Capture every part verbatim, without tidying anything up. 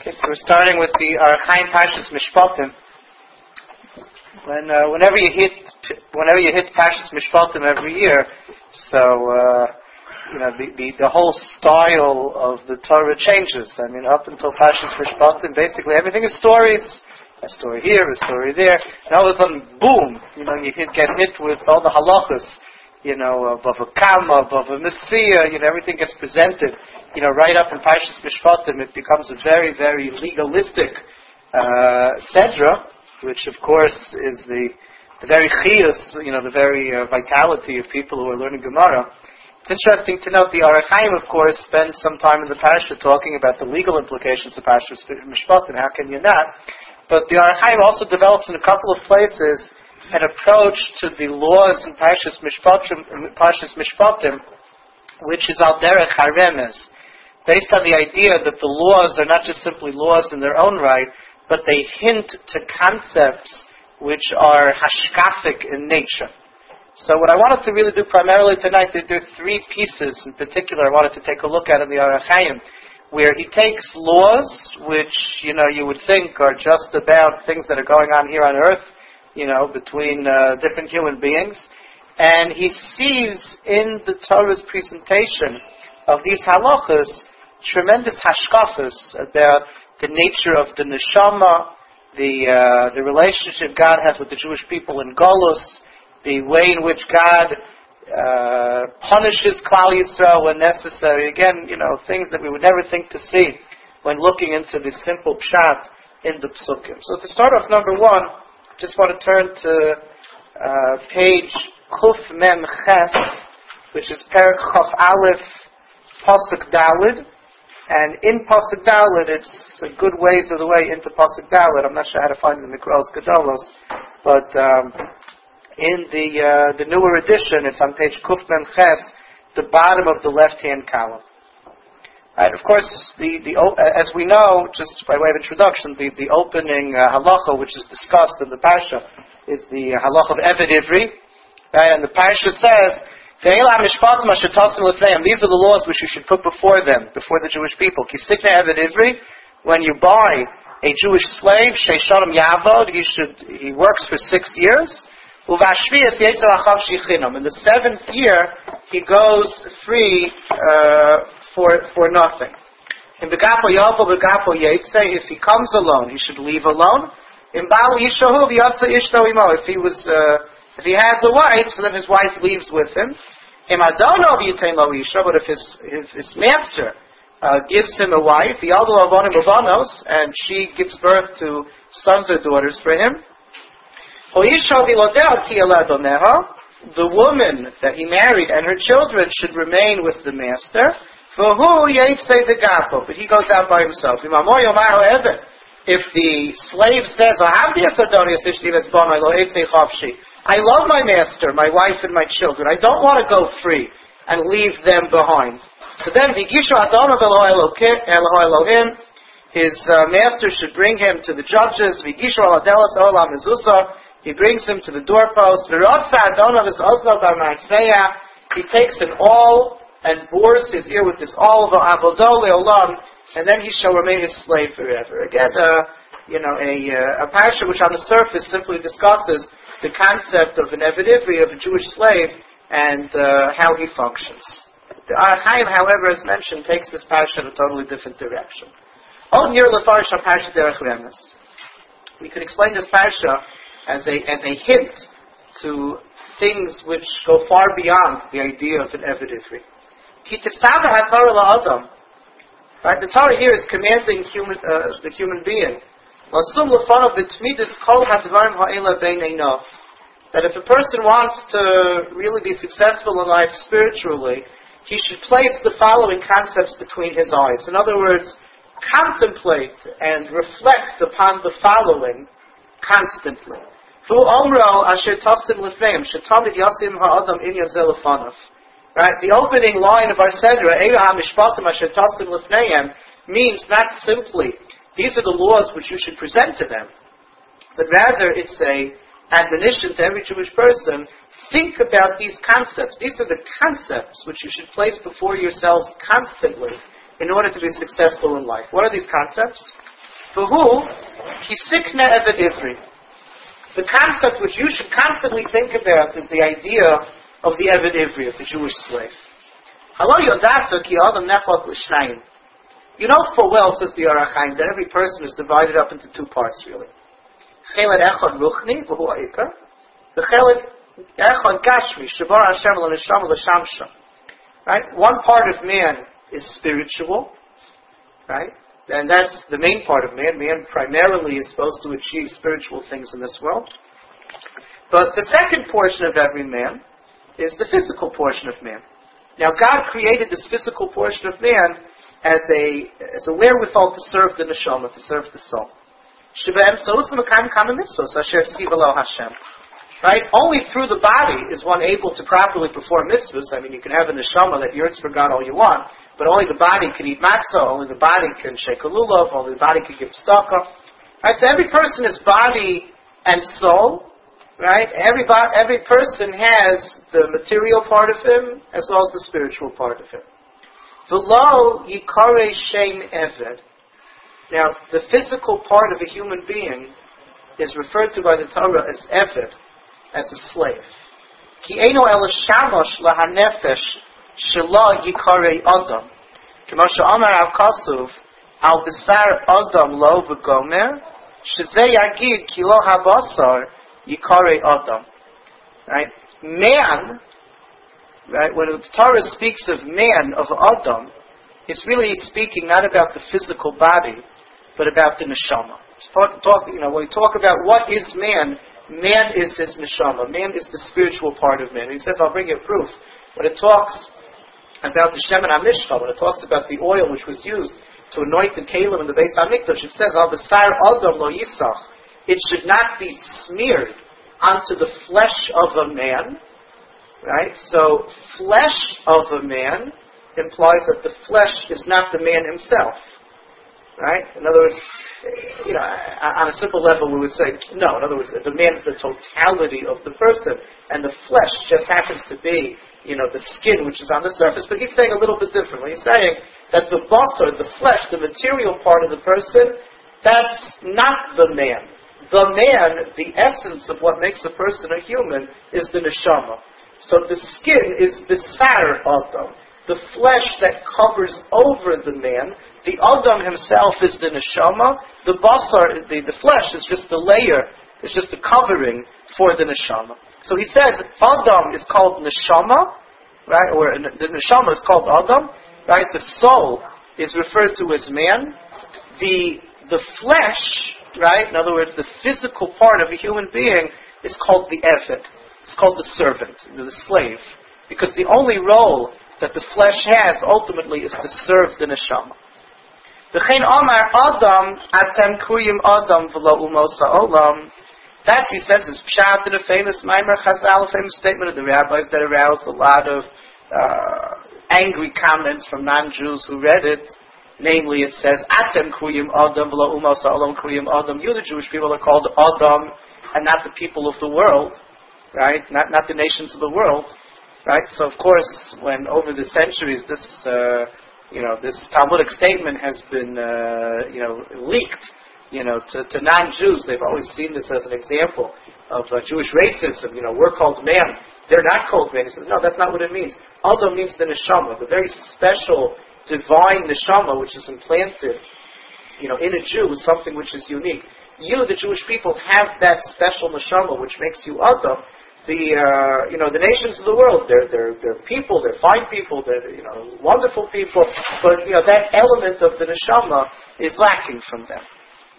Okay, so we're starting with the Archaim Parshas Mishpatim. When, uh, whenever you hit, whenever you hit Parshas Mishpatim every year, so uh, you know the, the the whole style of the Torah changes. I mean, up until Parshas Mishpatim, basically everything is stories. A story here, a story there, and all of a sudden, boom! You know, you hit, get hit with all the halachas. You know, of, of a Kama, of a Messiah. You know, everything gets presented. You know, right up in Parshas Mishpatim, it becomes a very, very legalistic uh, Sedra, which of course is the the very chiyus, you know, the very uh, vitality of people who are learning Gemara. It's interesting to note the Archaim, of course, spends some time in the Parsha talking about the legal implications of Parshas Mishpatim. How can you not? But the Archaim also develops in a couple of places an approach to the laws in Parshas Mishpatim, Parshas Mishpatim, which is al derech haremes, based on the idea that the laws are not just simply laws in their own right, but they hint to concepts which are hashkafic in nature. So what I wanted to really do primarily tonight, there are three pieces in particular I wanted to take a look at in the Archaim, where he takes laws which, you know, you would think are just about things that are going on here on earth, you know, between uh, different human beings, and he sees in the Torah's presentation of these halachas tremendous hashkafas about the nature of the neshama, the uh, the relationship God has with the Jewish people in Golus, the way in which God uh, punishes Klal Yisrael when necessary. Again, you know, things that we would never think to see when looking into the simple pshat in the psukim. So to start off, number one, just want to turn to uh, page Kuf Mem Ches, which is Perek Chaf Aleph, Pasuk Dalid. And in Pasuk Dalid, it's a good ways of the way into Pasuk Dalid. I'm not sure how to find it in the Mikros Gedolos, but um, in the uh, the newer edition, it's on page Kuf Mem Ches, the bottom of the left-hand column. Right, of course, the, the uh, as we know, just by way of introduction, the, the opening uh, halacha, which is discussed in the Parsha, is the uh, halacha of Eved Ivri. Right, and the Parsha says, these are the laws which you should put before them, before the Jewish people. When you buy a Jewish slave, he should he works for six years. In the seventh year, he goes free uh, for for nothing. If he comes alone, he should leave alone. If he was uh, If he has a wife, so then his wife leaves with him. But if his his, his master uh, gives him a wife, and she gives birth to sons or daughters for him, the woman that he married and her children should remain with the master. But he goes out by himself. If the slave says, I love my master, my wife, and my children. I don't want to go free and leave them behind. So then, his uh, master should bring him to the judges. He brings him to the doorpost. He takes an awl and bores his ear with this awl, and then he shall remain his slave forever. Again, uh, you know, a, uh, a parasha which on the surface simply discusses the concept of an Eved Ivri, of a Jewish slave, and uh, how he functions. The Archaim, however, as mentioned, takes this parasha in a totally different direction. We could explain this parasha as a as a hint to things which go far beyond the idea of an Eved Ivri. Right, the Torah here is commanding human, uh, the human being that if a person wants to really be successful in life spiritually, he should place the following concepts between his eyes. In other words, contemplate and reflect upon the following constantly. Right? The opening line of our Sedra, means not simply these are the laws which you should present to them, but rather it's a admonition to every Jewish person, think about these concepts. These are the concepts which you should place before yourselves constantly in order to be successful in life. What are these concepts? For who? Kisikna evet ivri. The concept which you should constantly think about is the idea of the evet ivri, of the Jewish slave. Halo yodata ki adam nechot l'shnayim. You know full well, says the Orach Chaim, that every person is divided up into two parts, really. Chelad echad ruchni, v'hu ha'ikar. The chelad echad gashmi, shabar Hashem l'neshama l'shamsha. Right? One part of man is spiritual, right? And that's the main part of man. Man primarily is supposed to achieve spiritual things in this world. But the second portion of every man is the physical portion of man. Now, God created this physical portion of man as a as a wherewithal to serve the neshama, to serve the soul. Right? Only through the body is one able to properly perform mitzvahs. I mean, you can have a neshama that yearns for God all you want, but only the body can eat matzah, only the body can shake a lulav, only the body can give tzedakah. Right? So every person is body and soul. Right? Every every person has the material part of him as well as the spiritual part of him. V'lo yikare shem eved. Now, the physical part of a human being is referred to by the Torah as eved, as a slave. Ki eino el shamash lahanefesh shelo yikare adam. K'mo she'amar Rav Kasuv al b'sar adam lo v'gomer shezeh yagid ki lo habasar Yikare Adam. Right? Man, right, when the Torah speaks of man, of Adam, it's really speaking not about the physical body, but about the neshama. It's talk, talk, you know, when we talk about what is man, man is his neshama. Man is the spiritual part of man. He says, I'll bring you proof. When it talks about the Shemen HaMishcha, when it talks about the oil which was used to anoint the Kalim in the Beis HaMikdash, it says, Al B'sar Adam lo Yisach. It should not be smeared onto the flesh of a man, right? So, flesh of a man implies that the flesh is not the man himself, right? In other words, you know, on a simple level we would say, no, in other words, the man is the totality of the person, and the flesh just happens to be, you know, the skin which is on the surface, but he's saying a little bit differently. He's saying that the basar, the flesh, the material part of the person, that's not the man. The man, the essence of what makes a person a human, is the neshama. So the skin is the sar adam, the flesh that covers over the man. The adam himself is the neshama. The basar, the, the flesh, is just the layer, it's just the covering for the neshama. So he says adam is called neshama, right? Or the neshama is called adam, right? The soul is referred to as man. The the flesh, right? In other words, the physical part of a human being is called the eved. It's called the servant, the slave. Because the only role that the flesh has, ultimately, is to serve the neshama. V'chein Omar Adam, atem kuyim Adam v'lo umos ha'olam. That, he says, is pshat in a famous Maimer Chazal, a famous statement of the rabbis that aroused a lot of uh, angry comments from non-Jews who read it. Namely, it says, Atem kuyim Adam v'lo umos ha'olam kuyim Adam. You, the Jewish people, are called Adam, and not the people of the world, right? Not not the nations of the world, right? So, of course, when over the centuries this, uh, you know, this Talmudic statement has been, uh, you know, leaked, you know, to, to non-Jews, they've always seen this as an example of uh, Jewish racism. You know, we're called man; they're not called man. He says, no, that's not what it means. Adam means the neshama, the very special divine neshama which is implanted, you know, in a Jew, is something which is unique. You, the Jewish people, have that special neshama which makes you Adam. The uh, you know the nations of the world, they're they're they're people, they're fine people, they're you know wonderful people, but you know that element of the neshama is lacking from them.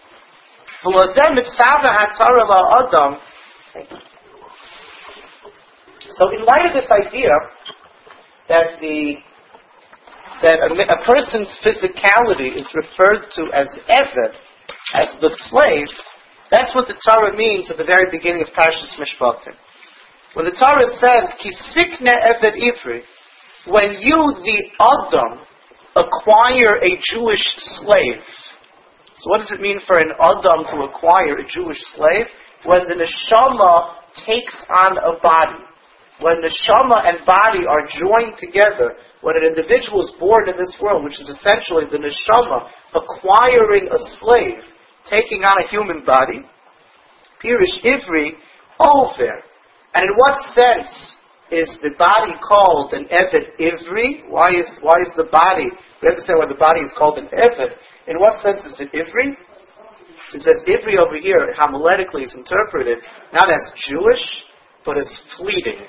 So, in light of this idea that the that a, a person's physicality is referred to as eved, as the slave, that's what the Torah means at the very beginning of Parshas Mishpatim. When the Torah says, Kisikne eved ivri, when you, the Adam, acquire a Jewish slave. So what does it mean for an Adam to acquire a Jewish slave? When the neshama takes on a body. When neshama and body are joined together, when an individual is born in this world, which is essentially the neshama acquiring a slave, taking on a human body. Pirish Ivri over. And in what sense is the body called an Eved Ivri? Why is why is the body? We understand why the body is called an Eved. In what sense is it Ivri? It says Ivri over here, homiletically is interpreted not as Jewish, but as fleeting.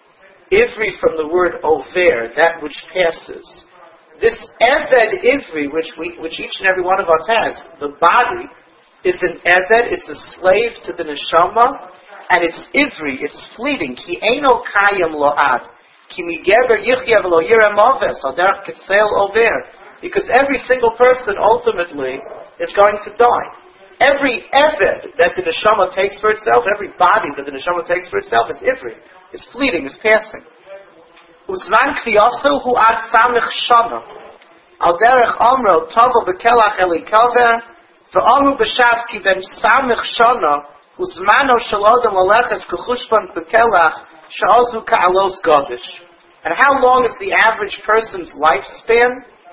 Ivri from the word over, that which passes. This Eved Ivri, which we, which each and every one of us has, the body is an Eved, it's a slave to the neshama, and it's Ivri, it's fleeting. Ki eino kayim lo'ad. Ki migeber yichya v'lo yireh moves, al derech ketzel over. Because every single person ultimately is going to die. Every Eved that the neshama takes for itself, every body that the neshama takes for itself is Ivri. It's fleeting, it's passing. Uzman kviyasu hu ad samich shana. Al derech amro tovo bekelach eli kelver, v'amru b'shas ki ben samich shana, uzmano shel odom laleches kechushban bekelach, she'azu ka'alos godish. And how long is the average person's lifespan?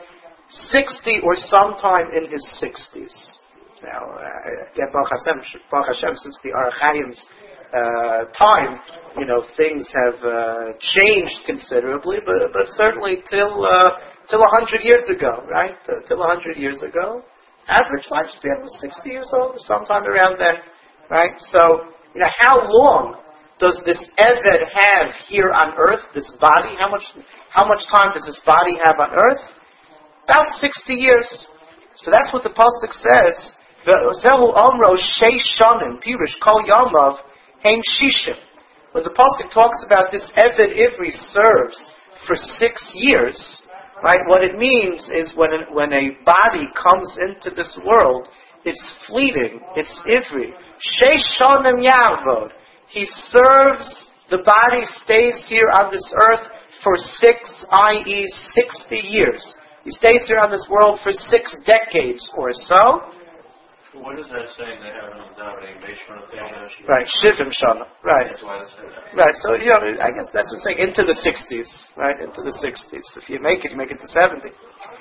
Sixty or sometime in his sixties. Now, uh, Baruch Hashem, Baruch Hashem, since the Aruch Chaim's uh, time, you know, things have uh, changed considerably, but but certainly till uh, till a hundred years ago, right? Uh, till a hundred years ago, average lifespan was sixty years old, sometime around then, right? So, you know, how long does this Eved have here on earth? This body, how much how much time does this body have on earth? About sixty years. So that's what the pasuk says. Zehu omro sheish shanim pirush kol yamav heim shishim. When the pasuk talks about this Eved Ivri serves for six years, right? What it means is when a, when a body comes into this world, it's fleeting, it's Ivri. Sheish shanim yavod. He serves. The body stays here on this earth for six, that is, sixty years. He stays here on this world for six decades or so. What is that saying they have in the davening? Right, Shivim Shana. Right. That's why they say that. Right, so, you know, I guess that's what's saying, into the sixties. Right, into the sixties. If you make it, you make it to seventy.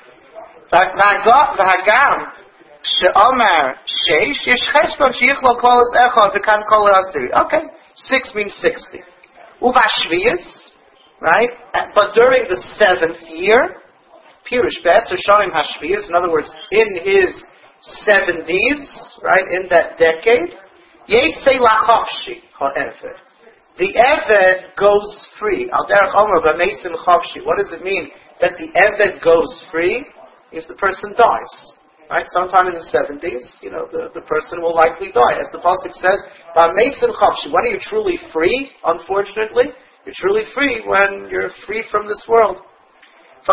V'hagam, she'omar sheish, yesh cheshbon she'yichlo kol es echad v'kan kol asiri. Okay, six means sixty. Uvashviyas, right, but during the seventh year, Pirush Be'etzer Shanim Hashviyas, in other words, in his seventies, right, in that decade, Yetzei Lachofshi Ha'eved. The Eved goes free. Al derech omer b'meisim chofshi. What does it mean that the Eved goes free? Is the person dies. Right? Sometime in the seventies, you know, the, the person will likely die. As the pasuk says, b'meisim chofshi. When are you truly free? Unfortunately, you're truly free when you're free from this world. So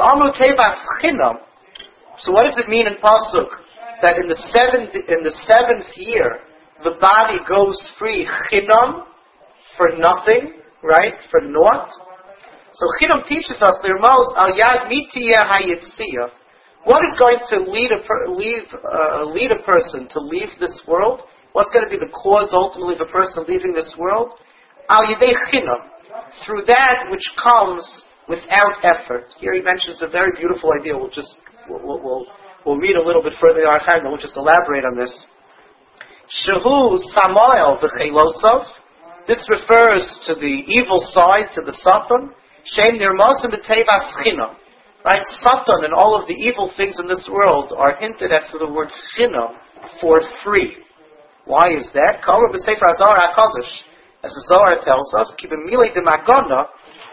what does it mean in pasuk that in the seventh in the seventh year the body goes free chinam for nothing, right? For naught. So chinam teaches us l'rmos al yad mitiyah hayitziyah. What is going to lead a per, leave uh, lead a person to leave this world? What's going to be the cause ultimately of a person leaving this world? Al yadei chinam, through that which comes without effort. Here he mentions a very beautiful idea. We'll just we'll we'll, we'll read a little bit further in our time, and we'll just elaborate on this. Shehu Samoel v'cheilosov. This refers to the evil side, to the Satan. Shem nirmosim b'tevas chinam. Right, Satan and all of the evil things in this world are hinted at through the word chinam, for free. Why is that? Kol b'sefer Zohar HaKadosh, as the Zohar tells us, ki b'milei demagona.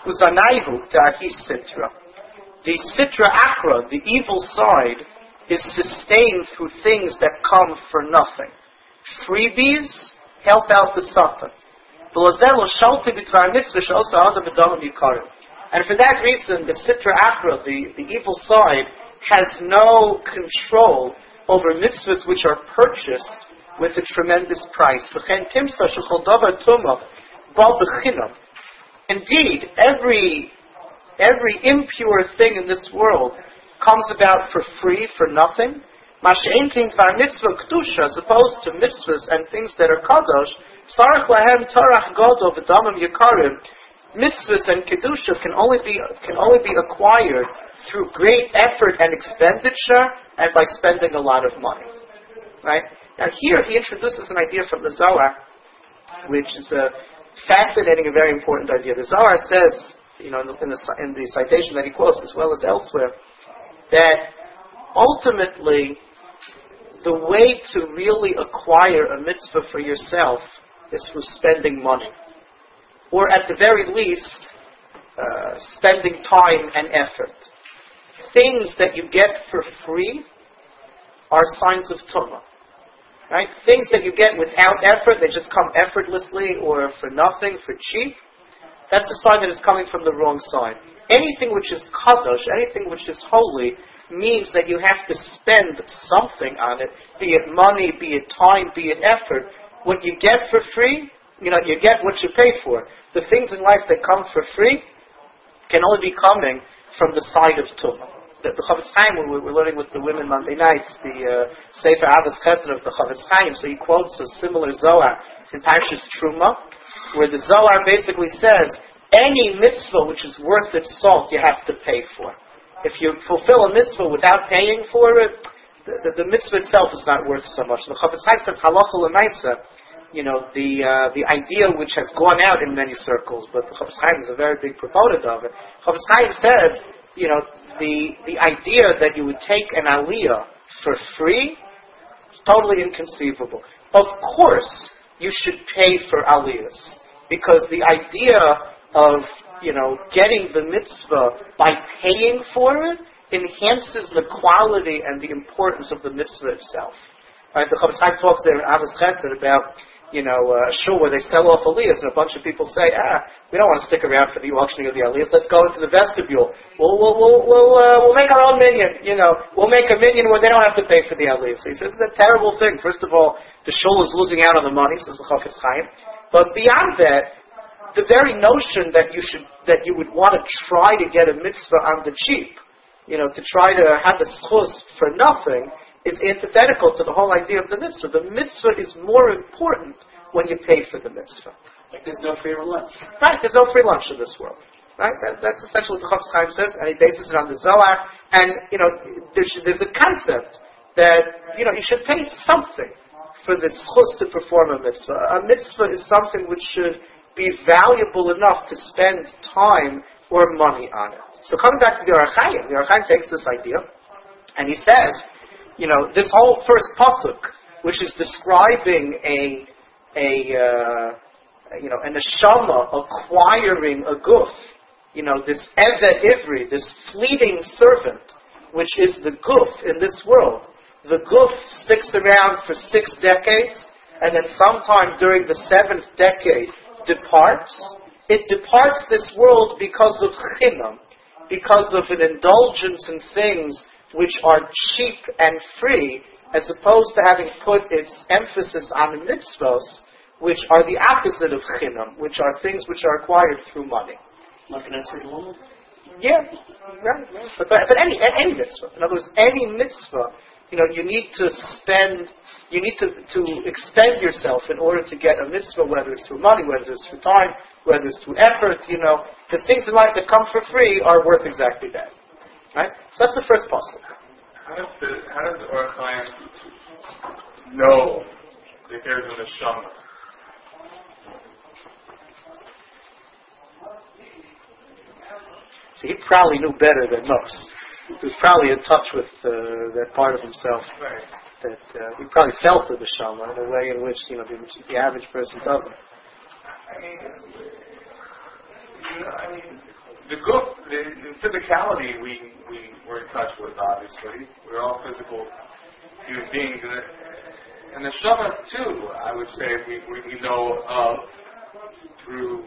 The Sitra Akra, the evil side, is sustained through things that come for nothing. Freebies help out the Satan. And for that reason, the Sitra Akra, the, the evil side, has no control over mitzvahs which are purchased with a tremendous price. Indeed, every every impure thing in this world comes about for free, for nothing. Masha'en king var mitzvah kedusha, as opposed to mitzvahs and things that are kadosh. Sarach lahem torach godo v'damim yikarim. Mitzvahs and kedusha can only be can only be acquired through great effort and expenditure, and by spending a lot of money. Right? Now here he introduces an idea from the Zohar, which is a fascinating and very important idea. The Zohar says, you know, in the, in the, in the citation that he quotes, as well as elsewhere, that ultimately the way to really acquire a mitzvah for yourself is through spending money. Or at the very least, uh, spending time and effort. Things that you get for free are signs of tumah. Right? Things that you get without effort, they just come effortlessly or for nothing, for cheap, that's a sign that it's coming from the wrong side. Anything which is kadosh, anything which is holy, means that you have to spend something on it, be it money, be it time, be it effort. What you get for free, you know, you get what you pay for. The things in life that come for free can only be coming from the side of tumah. The, the Chavetz Chaim, we we're learning with the women Monday nights, the uh, Sefer Avos Chesed of the Chavetz Chaim, so he quotes a similar Zohar in Parshas Truma, where the Zohar basically says, any mitzvah which is worth its salt, you have to pay for. If you fulfill a mitzvah without paying for it, the, the, the mitzvah itself is not worth so much. The Chavetz Chaim says, halacha l'maisa, you know, the uh, the idea which has gone out in many circles, but the Chavetz Chaim is a very big proponent of it. Chavetz Chaim says, you know, the the idea that you would take an aliyah for free is totally inconceivable. Of course, you should pay for aliyahs, because the idea of, you know, getting the mitzvah by paying for it enhances the quality and the importance of the mitzvah itself. Right? The Chavetz Chaim talks there in Avos Chesed about, you know, uh, a shul where they sell off aliyahs, and a bunch of people say, ah, we don't want to stick around for the auctioning of the aliyahs, let's go into the vestibule. We'll, we'll, we'll, we'll, uh, we'll make our own minyan, you know, we'll make a minyan where they don't have to pay for the aliyahs. So he says, it's a terrible thing. First of all, the shul is losing out on the money, says the Chavetz Chaim. But beyond that, the very notion that you should, that you would want to try to get a mitzvah on the cheap, you know, to try to have a schus for nothing, is antithetical to the whole idea of the mitzvah. The mitzvah is more important when you pay for the mitzvah. Like there's no free lunch. Right, there's no free lunch in this world. Right, that, that's essentially what the Chavetz Chaim says, and he bases it on the Zohar. And, you know, there's, there's a concept that, you know, you should pay something for the schus to perform a mitzvah. A mitzvah is something which should be valuable enough to spend time or money on it. So coming back to the Ohr HaChaim, the Ohr HaChaim takes this idea, and he says, you know, this whole first pasuk, which is describing a, a, uh, you know, an neshama acquiring a guf, you know, this eved ivri, this fleeting servant, which is the guf in this world. The guf sticks around for six decades, and then sometime during the seventh decade, departs. It departs this world because of chinam, because of an indulgence in things which are cheap and free, as opposed to having put its emphasis on the mitzvos, which are the opposite of chinam, which are things which are acquired through money. Like an Esrei Lulav? Yeah, right. right. But, but but any any mitzvah, in other words, any mitzvah, you know, you need to spend, you need to, to extend yourself in order to get a mitzvah, whether it's through money, whether it's through time, whether it's through effort, you know. The things in life that come for free are worth exactly that. Right? So that's the first pasuk. How does the how does the Ohr HaChaim know that there's a neshama? See, he probably knew better than most. He was probably in touch with uh, that part of himself. Right. That uh, he probably felt the neshama in a way in which, you know, the, the average person doesn't. I mean, you know, I mean, the guf, the, the physicality we we were in touch with. Obviously, we're all physical human beings, and the neshama too. I would say we we, we know of through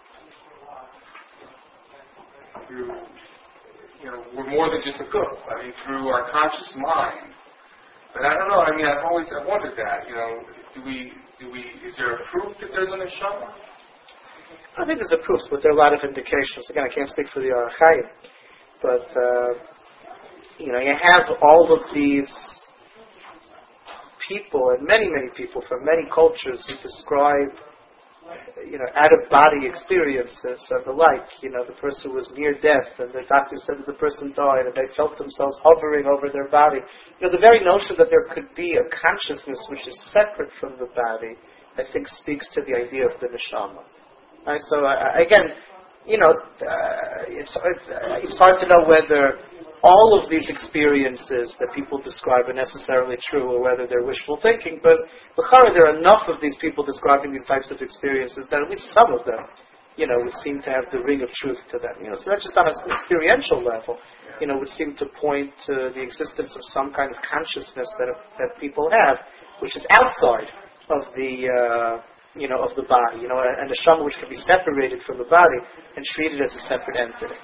through. You know, we're more than just a guf. I mean, through our conscious mind. But I don't know. I mean, I've always I've wondered that. You know, do we do we? Is there a proof that there's a neshama? I think there's a proof, but there are a lot of indications. Again, I can't speak for the Ohr HaChaim, but uh, you know, you have all of these people, and many, many people from many cultures who describe you know, out-of-body experiences and the like. You know, the person was near death and the doctor said that the person died and they felt themselves hovering over their body. You know, the very notion that there could be a consciousness which is separate from the body, I think speaks to the idea of the neshama. Right? So, uh, again, you know, uh, it's, it's, uh, it's hard to know whether all of these experiences that people describe are necessarily true or whether they're wishful thinking, but l'chara, there are enough of these people describing these types of experiences that at least some of them, you know, would seem to have the ring of truth to them. You know, so that's just on an experiential level, you know, would seem to point to the existence of some kind of consciousness that that people have, which is outside of the, uh, you know, of the body, you know, and a neshama which can be separated from the body and treated as a separate entity.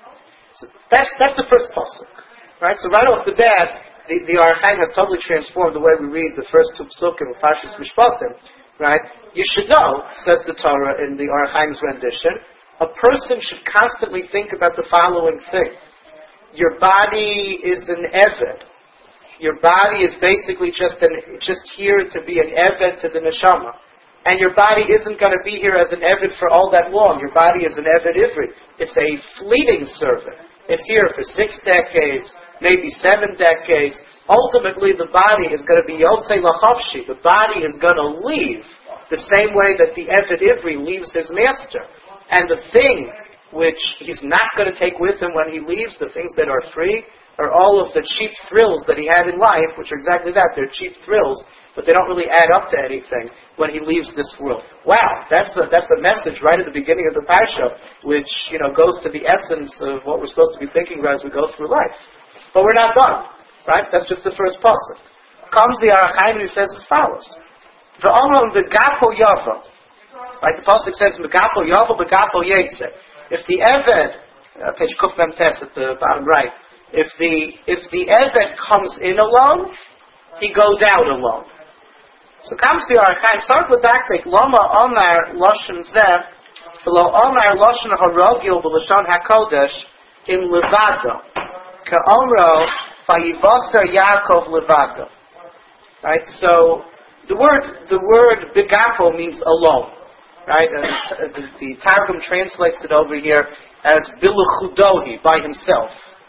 So that's that's the first pasuk, right? So right off the bat, the, the Or HaChaim has totally transformed the way we read the first two psukim of Parshas Mishpatim, right? You should know, says the Torah in the Or HaChaim's rendition, a person should constantly think about the following thing: your body is an eved. Your body is basically just an just here to be an eved to the neshama. And your body isn't going to be here as an eved for all that long. Your body is an eved ivri. It's a fleeting servant. It's here for six decades, maybe seven decades. Ultimately, the body is going to be yotzei lachavshi. The body is going to leave the same way that the eved ivri leaves his master. And the thing which he's not going to take with him when he leaves, the things that are free, are all of the cheap thrills that he had in life, which are exactly that. They're cheap thrills, but they don't really add up to anything when he leaves this world. Wow, that's a, that's the message right at the beginning of the parsha, which, you know, goes to the essence of what we're supposed to be thinking about as we go through life. But we're not done, right? That's just the first pasuk. Comes the Or HaChaim and he says as follows: V'omram v'gapo yavo. Right, the pasuk says v'gapo yavo, v'gapo yetze. If the eved, uh, page Kuf Mem Tes at the bottom right, if the if the eved comes in alone, he goes out alone. So comes the Or HaChaim, start with dactic, Lama Omar Lashon Zeh, V'lo Omar Lashon HaRogil V'lashon HaKodesh, in Levado, Ka'omro Vayivasar Yaakov Levado. Right, so the word, the word Begapo means alone. Right, and the, the Targum translates it over here as Biluchudohi, by himself.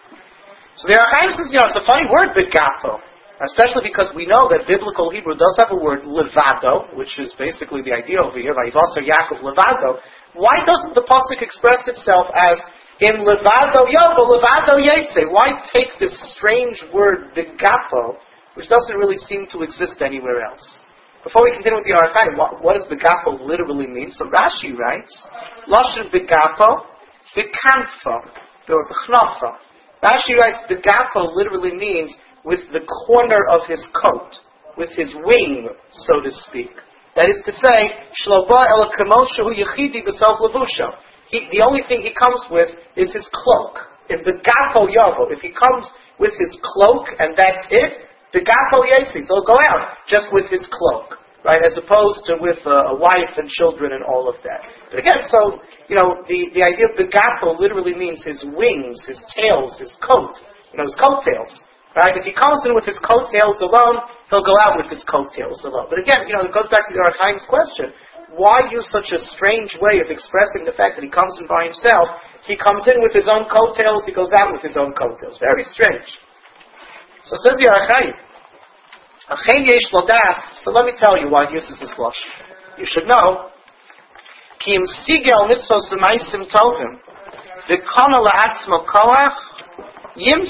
So the Or HaChaim says, you know, it's a funny word, Begapo. Especially because we know that biblical Hebrew does have a word levado, which is basically the idea over here, Vayivasar Yaakov levado. Why doesn't the pasuk express itself as in levado yovo, levado yetze? Why take this strange word begapo, which doesn't really seem to exist anywhere else? Before we continue with the Or HaChaim, what, what does begapo literally mean? So Rashi writes, Lashon begapo, bekanfo, or bechnafo. Rashi writes, begapo literally means with the corner of his coat, with his wing, so to speak. That is to say, Shloba el kamoshu yechidi b'sof levusho. The only thing he comes with is his cloak. In the gapo yavo, if he comes with his cloak and that's it, the gapo yesi, so he'll go out just with his cloak, right? As opposed to with a, a wife and children and all of that. But again, so you know, the the idea of the gapo literally means his wings, his tails, his coat, you know, his coattails. Right? If he comes in with his coattails alone, he'll go out with his coattails alone. But again, you know, it goes back to the Or HaChaim's question. Why use such a strange way of expressing the fact that he comes in by himself? He comes in with his own coattails, he goes out with his own coattails. Very strange. So says the Or HaChaim, Achen yesh lo das. So let me tell you why he uses this lashon. You should know. Ki im sigel mitzvos u'maisim tovim v'kona la'atzmo koach If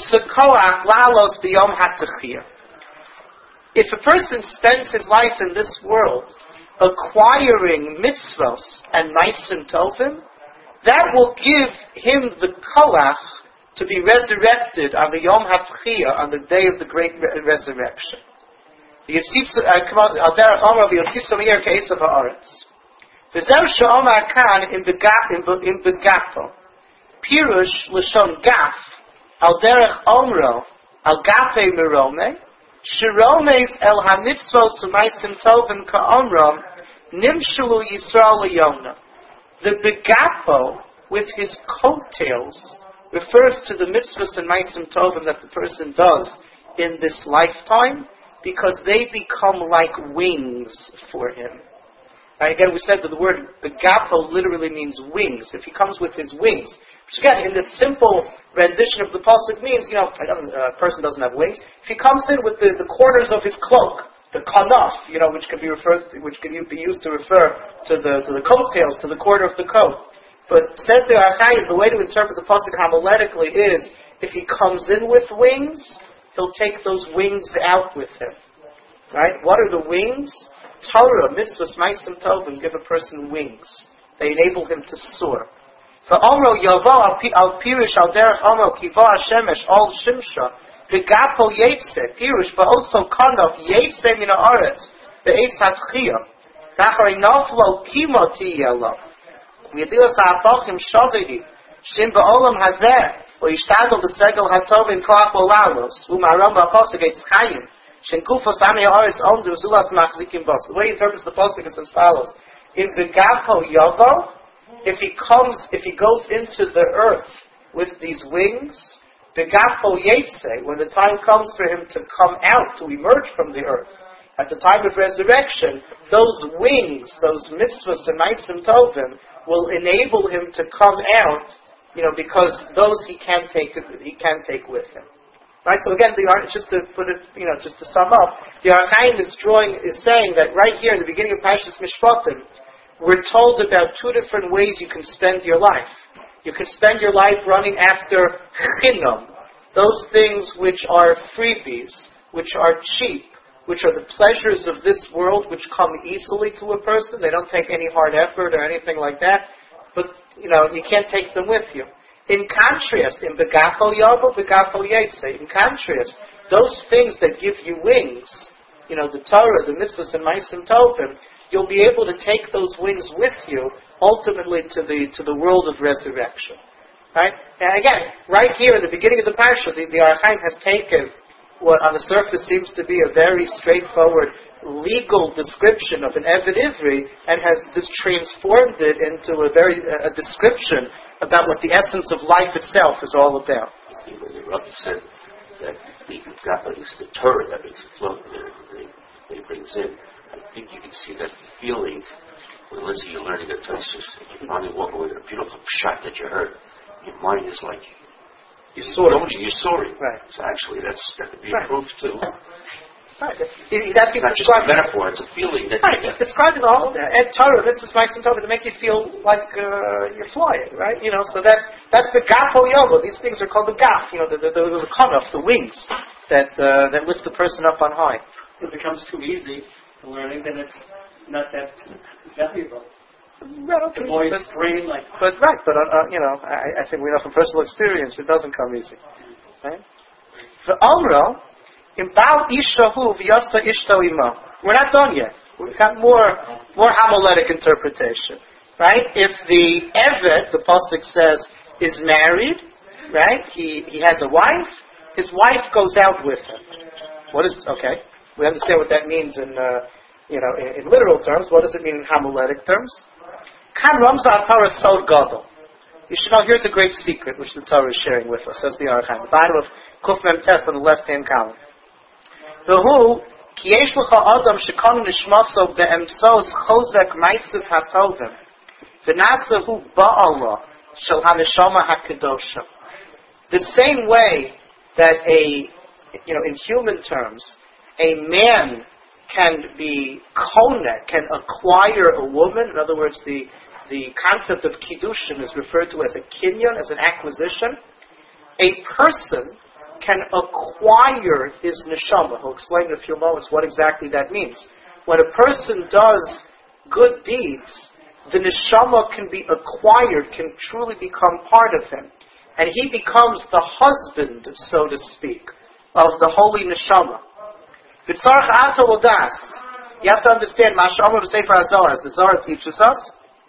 a person spends his life in this world acquiring mitzvos and maisim tovim, that will give him the koach to be resurrected on the Yom HaTchiyah, on the day of the great re- resurrection. The Pirush l'shon gaf al derech omro al gafe merome shiromes el hamitzvos u'maisim tovim ka'omro nimshulu Yisrael liyona. The begapo with his coattails refers to the mitzvahs and maisim tovim that the person does in this lifetime, because they become like wings for him. Right? Again, we said that the word begapo literally means wings. If he comes with his wings, which again, in the simple rendition of the pasuk means, you know, a person doesn't have wings. If he comes in with the, the corners of his cloak, the kanaf, you know, which can be referred, to, which can be used to refer to the to the coattails, to the corner of the coat. But says the Archaim, the way to interpret the pasuk homiletically is, if he comes in with wings, he'll take those wings out with him. Right? What are the wings? Torah, mitzvahs, ma'asim tovim give a person wings. They enable him to soar. For Omro Yavo al Pirish al Derech Omro Kiva Hashemesh al Shimsha Begapo Yetze Pirish but also Kanov Yetze Min Haaretz Be'es Hatchiyah Nachari Noflo Kimo Tiyelo Yedilas Ha'apachim Shavihi Shim Ba'olam Hazeh V'yishtadol B'segel Hatovim Koach B'Lalos U'Maram Ba'Posek Eitz Chayim Shen Kufos Ami Haaretz Omdu Zulas Machzikim Bos. The way he interprets the Posek is as follows: in Begapo Yavo, if he comes, if he goes into the earth with these wings, Begapo Yetze, when the time comes for him to come out, to emerge from the earth, at the time of resurrection, those wings, those mitzvahs and ma'asim tovim, will enable him to come out, you know, because those he can take, he can take with him. Right? So again, the Ar- just to put it, you know, just to sum up, the Archaim is drawing, is saying that right here in the beginning of Parshas Mishpatim, we're told about two different ways you can spend your life. You can spend your life running after chinam, those things which are freebies, which are cheap, which are the pleasures of this world, which come easily to a person. They don't take any hard effort or anything like that. But, you know, you can't take them with you. In contrast, in Begapo Yavo, Begapo Yetze, in contrast, those things that give you wings, you know, the Torah, the mitzvahs, and ma'asim tovim, you'll be able to take those wings with you, ultimately to the to the world of resurrection. Right? And again, right here in the beginning of the parsha, the, the Archaim has taken what on the surface seems to be a very straightforward legal description of an Eved Ivri, and has just transformed it into a very a description about what the essence of life itself is all about. See, when the Rebbe said that the Gapa is the Torah that makes it float, that he brings in, I think you can see that feeling when, let's say, you're learning a Tosfos, and you finally walk away with a beautiful shot that you heard. Your mind is like, you're soaring. You're soaring. Right. So actually, that's that could be right. a proof too. Right. He, that's it's not just a metaphor, it's a feeling that right. you It's describing the whole and Torah, this is my Torah to make you feel like uh, you're flying, right? You know, so that's that's the Gafo Yogo. These things are called the Gaf, you know, the the, the, the kanaf, the wings that uh, that lift the person up on high. If it becomes too easy to learning, then it's not that valuable. Right, okay. The boy's but, brain, like. But right, but uh, uh, you know, I, I think we know from personal experience it doesn't come easy, right? For Amro. In Baal Ishahu v'yasa ishto imo. We're not done yet. We've got more, more homiletic interpretation, right? If the Eved, the pasuk says, is married, right? He he has a wife. His wife goes out with him. What is okay? We understand what that means in uh, you know in, in literal terms. What does it mean in homiletic terms? Kan Ramza Torah Sod Gadol. You should know. Here's a great secret which the Torah is sharing with us. Says the Archaim, the bottom of Kuf Mem Tes on the left-hand column. V'hu ki yesh l'cha adam shekanu nishmaso be'emtzos chozek ma'isiv hatovim v'nasahu ba'ala shel haneshama hakadosha. The same way that a, you know, in human terms, a man can be kona, can acquire a woman. In other words, the the concept of kiddushin is referred to as a kinyan, as an acquisition. A person can acquire his neshama. He'll explain in a few moments what exactly that means. When a person does good deeds, the neshama can be acquired, can truly become part of him. And he becomes the husband, so to speak, of the holy neshama. B'tzarech ato odas. You have to understand, Masha'amar b'Sefer HaZohar, as the Zohar teaches us,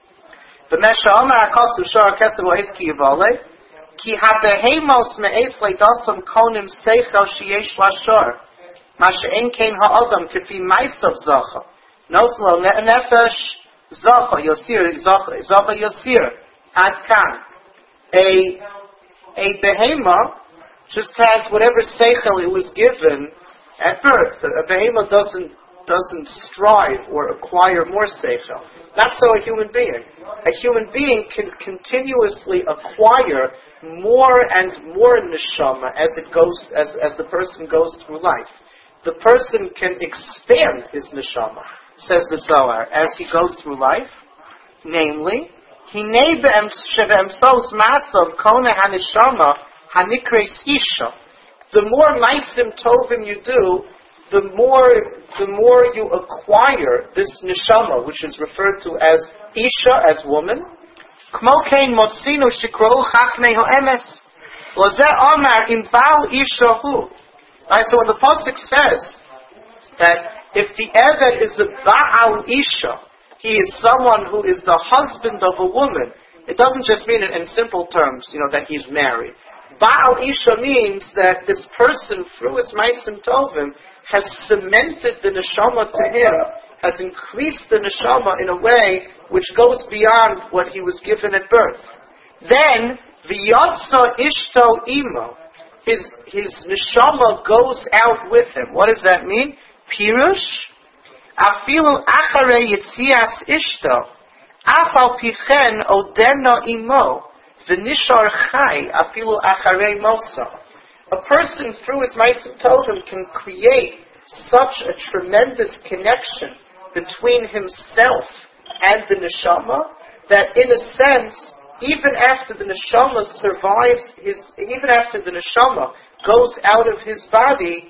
B'mesha'amar ha'kasu shar ha'kesav ha'es ki yivaleh, Ki habehemos me'es le'dasam konim seichel sheyesh lashor. Ma she'en kein ha'adam kefi maisav zacha. Noslo nefesh zacha yosir, zacha, zacha yosir. Ad kan. A, a behema just has whatever seichel it was given at birth. A behema doesn't doesn't strive or acquire more seichel. Not so a human being. A human being can continuously acquire more and more neshama as it goes, as, as the person goes through life. The person can expand his neshama, says the Zohar, as he goes through life. Namely, Hinei be'emsos masav kona haneshama hanikres isha. The more maisim tovim you do, the more the more you acquire this neshama, which is referred to as isha, as woman. Kmo kein motzinu shikrou chachmei ha'emes. Lozeh omar im bal isha hu. Right, so when the pasuk says that if the eved is a ba'al isha, he is someone who is the husband of a woman, it doesn't just mean in, in simple terms, you know, that he's married. Ba'al isha means that this person, through his maisim tovim, has cemented the neshama to him, has increased the neshama in a way which goes beyond what he was given at birth. Then, v'yotza ishto imo, his his neshama goes out with him. What does that mean? Pirush, afilu acharei yitzias ishto, afal pichen odena imo, v'nishar chai afilu acharei mosa. A person through his maisim tovim can create such a tremendous connection between himself and the neshama that, in a sense, even after the neshama survives his, even after the neshama goes out of his body,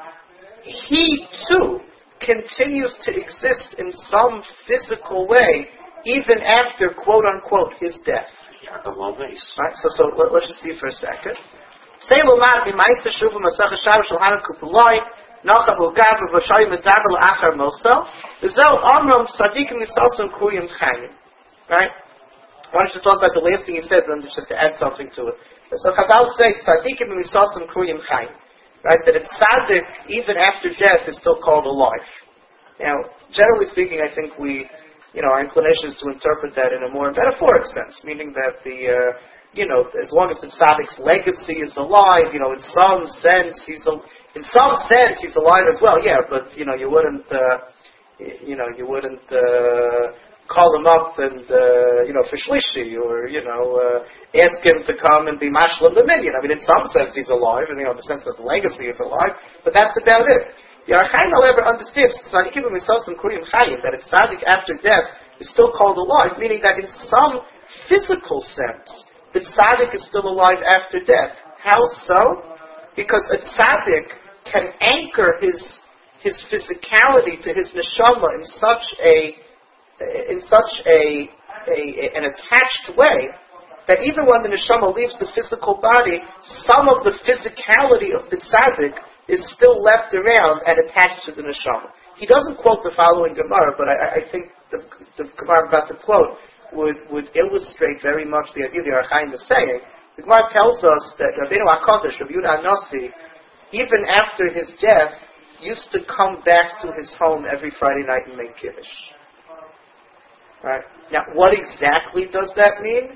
he too continues to exist in some physical way, even after, quote unquote, his death. Right? So, so let, let's just see for a second. Say l'mad b'maisa shuva masach hashav shel hanan kupuloi nachav u'gav v'vashayim medaber l'achar moso v'zel amram tzadikim nisalsim kruyim chayim. Right? Why don't you talk about the last thing he says, and then just to add something to it. So Chazal say tzadikim nisalsim kruyim chayim. Right? That a tzaddik, even after death, is still called alive. Now, generally speaking, I think we, you know, our inclination is to interpret that in a more metaphoric sense, meaning that the uh, you know, as long as the tzaddik's legacy is alive, you know, in some sense he's a, in some sense he's alive as well. Yeah, but you know, you wouldn't, uh, you know, you wouldn't uh, call him up and uh, you know, for shlishi, or you know, uh, ask him to come and be mashlam the minyan. I mean, in some sense he's alive, and you know, in the sense that the legacy is alive, but that's about it. The Archaim, however, understands tzaddikim misosim kurim chayim, that a tzaddik after death is still called alive, meaning that in some physical sense, the tzaddik is still alive after death. How so? Because a tzaddik can anchor his his physicality to his neshama in such a in such a, a, a an attached way that even when the neshama leaves the physical body, some of the physicality of the tzaddik is still left around and attached to the neshama. He doesn't quote the following Gemara, but I, I think the, the Gemara I'm about to quote would, would illustrate very much the idea the Archaim is saying. The Gemara tells us that Rabbeinu HaKadosh, Rabbi Yehuda HaNasi, even after his death, used to come back to his home every Friday night and make Kiddush. Right? Now, what exactly does that mean?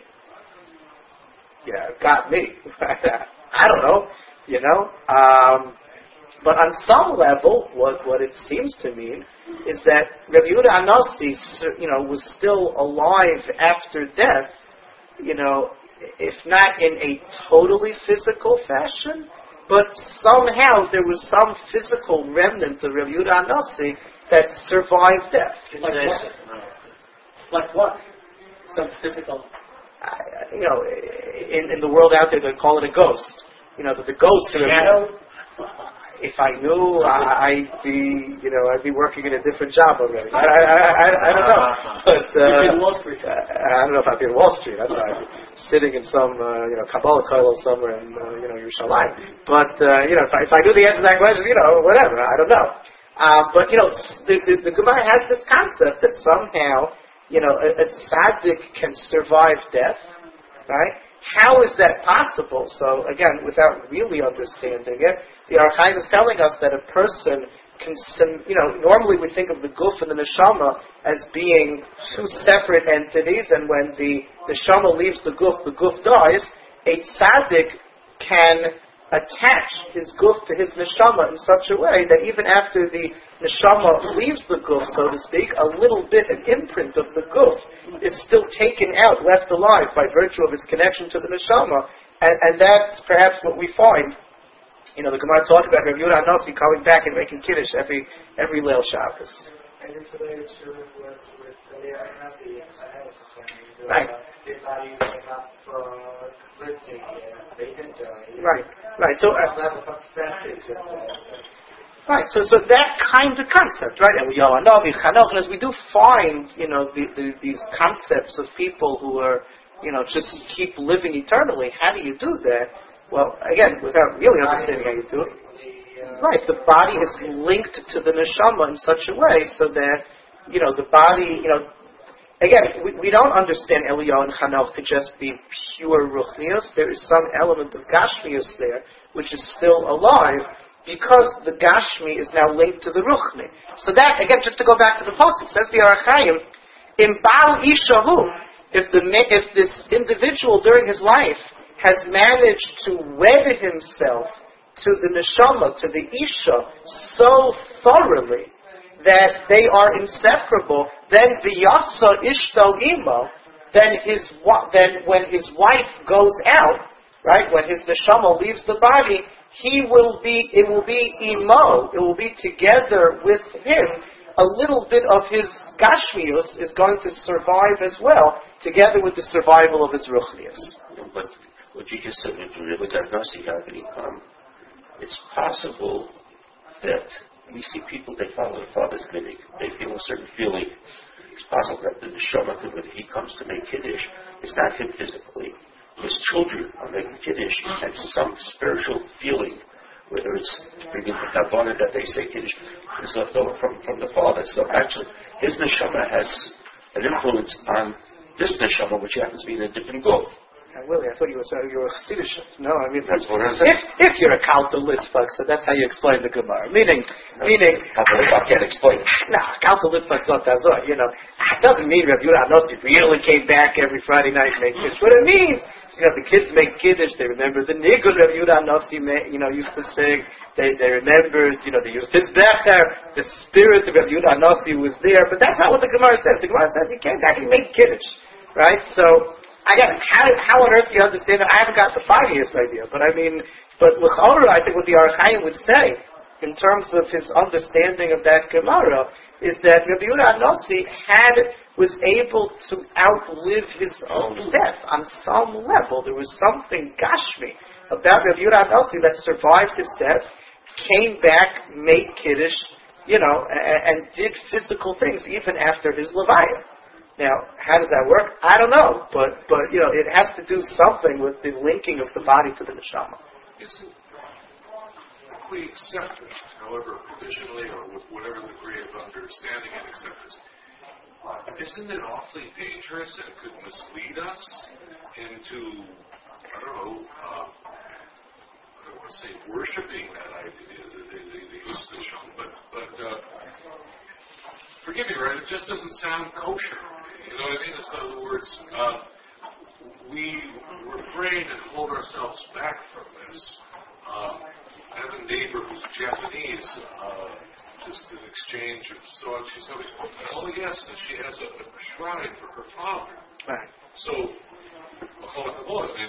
Yeah, got me. I don't know, you know. Um, But on some level, what, what it seems to mean is that Rabbi Yehuda HaNasi, you know, was still alive after death, you know, if not in a totally physical fashion, but somehow there was some physical remnant of Rabbi Yehuda HaNasi that survived death. Like what? Like what? Some physical. I, you know, in, in the world out there, they call it a ghost. You know, that the ghost. Shadow? If I knew, I, I'd be, you know, I'd be working in a different job already. I, I, I, I don't know, but uh, you'd be in Wall Street. I don't know if I'd be in Wall Street. I don't know, I'd be sitting in some, uh, you know, Kabbalah kollel somewhere in, uh, you know, Yerushalayim. But uh, you know, if I, if I knew the answer to that question, you know, whatever. I don't know. Uh, but you know, the, the, the Gemara has this concept that somehow, you know, a, a tzaddik can survive death, right? How is that possible? So again, without really understanding it, the Archaim is telling us that a person can, you know, normally we think of the guf and the neshama as being two separate entities, and when the neshama leaves the guf, the guf dies. A tzaddik can attach his guf to his neshama in such a way that even after the neshama leaves the guf, so to speak, a little bit, an imprint of the guf is still taken out, left alive by virtue of its connection to the neshama, and, and that's perhaps what we find. You know, the Gemara talked about Rav Yehuda HaNasi coming back and making kiddush every every Leil Shabbos. And it's related to what with Eliyahu Hanavi and Sahelis when you do Right. If I use it up for lifting, they didn't do it. Right, right. So, uh, Level of percentage. right. So, so that kind of concept, right? Eliyahu HaNavi, Chanoch, and as we do find, you know, the, the, these concepts of people who are, you know, just keep living eternally. How do you do that? Well, again, without really understanding how you do it. Right, the body is linked to the neshama in such a way so that, you know, the body, you know, again, we, we don't understand Eliyahu and Chanoch to just be pure ruchnius. There is some element of gashmius there, which is still alive, because the gashmi is now linked to the ruchni. So that, again, just to go back to the pasuk, says the Orach Chaim, in Baal Ishahu, if the if this individual during his life has managed to wed himself to the neshama, to the isha, so thoroughly that they are inseparable, then v'yasa ishto imo, then his then when his wife goes out, right, when his neshama leaves the body, he will be, it will be imo, it will be together with him. A little bit of his gashmius is going to survive as well, together with the survival of his ruchnius. But what you just said, if you really got Nasi happening, um, it's possible that we see people, they follow their father's minhag, they feel a certain feeling. It's possible that the neshama, when he comes to make kiddush, it's not him physically. His children are making kiddush, and some spiritual feeling, whether it's bringing the kavanah that they say kiddush, is left over from, from the father. So actually, his neshama has an influence on this neshama, which happens to be in a different guf. Uh, Willie, I thought you were uh, you were a Chassidish. No, I mean That's what I'm if saying. if you're a Kalta Litzvak, so that's how you explain the Gemara. Meaning, meaning. I can't explain it. Nah, Kalta Litzvak Zot Azor. You know, it doesn't mean Rav Yehuda HaNasi really came back every Friday night and made kiddush. What it means, you know, the kids make kiddush. They remember the nigun Rav Yehuda HaNasi, you know, used to sing. They they remembered, you know, they used his becher. The spirit of Rav Yehuda HaNasi was there. But that's not what the Gemara says. The Gemara says he came back and made kiddush, right? So. Again, how, how on earth do you understand it? I haven't got the foggiest idea, but I mean, but l'chora, I think what the Orach Chaim would say, in terms of his understanding of that Gemara, is that Rabbi Yehuda HaNasi had, was able to outlive his own death on some level. There was something gashmi about Rabbi Yehuda HaNasi that survived his death, came back, made kiddush, you know, and, and did physical things even after his levaya. Now, how does that work? I don't know, but but you know, it has to do something with the linking of the body to the neshama. Isn't, if we accept it, however provisionally or with whatever degree of understanding and acceptance, isn't it awfully dangerous and could mislead us into, I don't know, uh, I don't want to say worshiping that idea, the, the, the, the Neshama, but, but uh, forgive me, right? It just doesn't sound kosher. You know what I mean? In other words, uh, we refrain and hold ourselves back from this. Um, I have a neighbor who's Japanese, uh, just an exchange of so on. She's going, oh yes, and she has a, a shrine for her father. Right. So, I mean,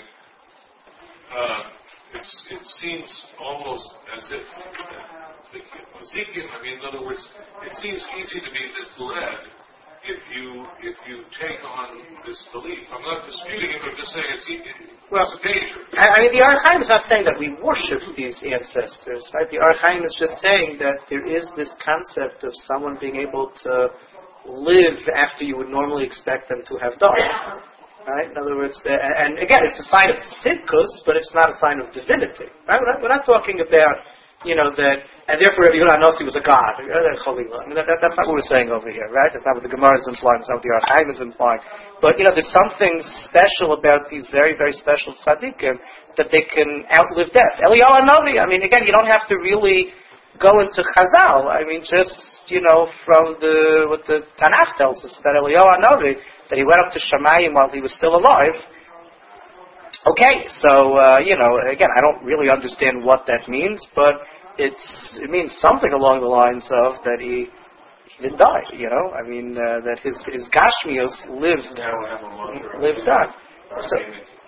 uh, it's, it seems almost as if, uh, Ezekiel, I mean, in other words, it seems easy to be misled if you if you take on this belief. I'm not disputing it, I'm just saying it's, it, well, it's a danger. I mean, the Orach Chaim is not saying that we worship these ancestors, right? The Orach Chaim is just saying that there is this concept of someone being able to live after you would normally expect them to have died. Right? In other words, the, and again, it's a sign of tzidkus, but it's not a sign of divinity. Right? We're not, we're not talking about, you know, that, and therefore Rabbi Yehuda HaNasi was a god. I mean, that, that, that's not what we're saying over here, right? That's not what the Gemara is implying. That's not what the Orach Chaim is implying. But, you know, there's something special about these very, very special tzaddikim that they can outlive death. Eliyahu HaNavi, I mean, again, you don't have to really go into Chazal. I mean, just, you know, from the what the Tanakh tells us about Eliyahu HaNavi, that he went up to Shamayim while he was still alive, Okay, so, uh, you know, again, I don't really understand what that means, but it's it means something along the lines of that he, he didn't die, you know? I mean, uh, that his his Gashmios lived, lived on. So,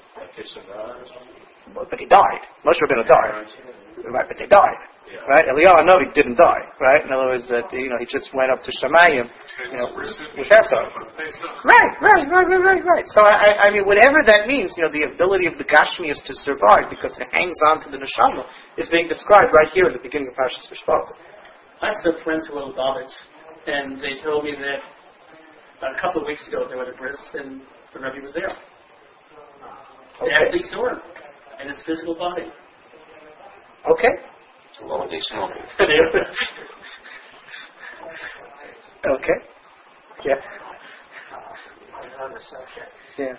but he died. Moshe Rabbeinu died. Right, but they died. Yeah. Right? Eliyahu Hanavi didn't die. Right? In other words, that you know he just went up to Shamayim, you know, without dying. Right, right, right, right, right, right. So I, I mean, whatever that means, you know, the ability of the Gashmias to survive because it hangs on to the neshama is being described right here in the beginning of Parshas Mishpatim. I have some friends who are Lubavitch, and they told me that about a couple of weeks ago they were at a bris, and the Rebbe was there. They Okay. actually saw him in his physical body. Okay. Well, they smell it. Okay. Yeah. Another subject. Yeah.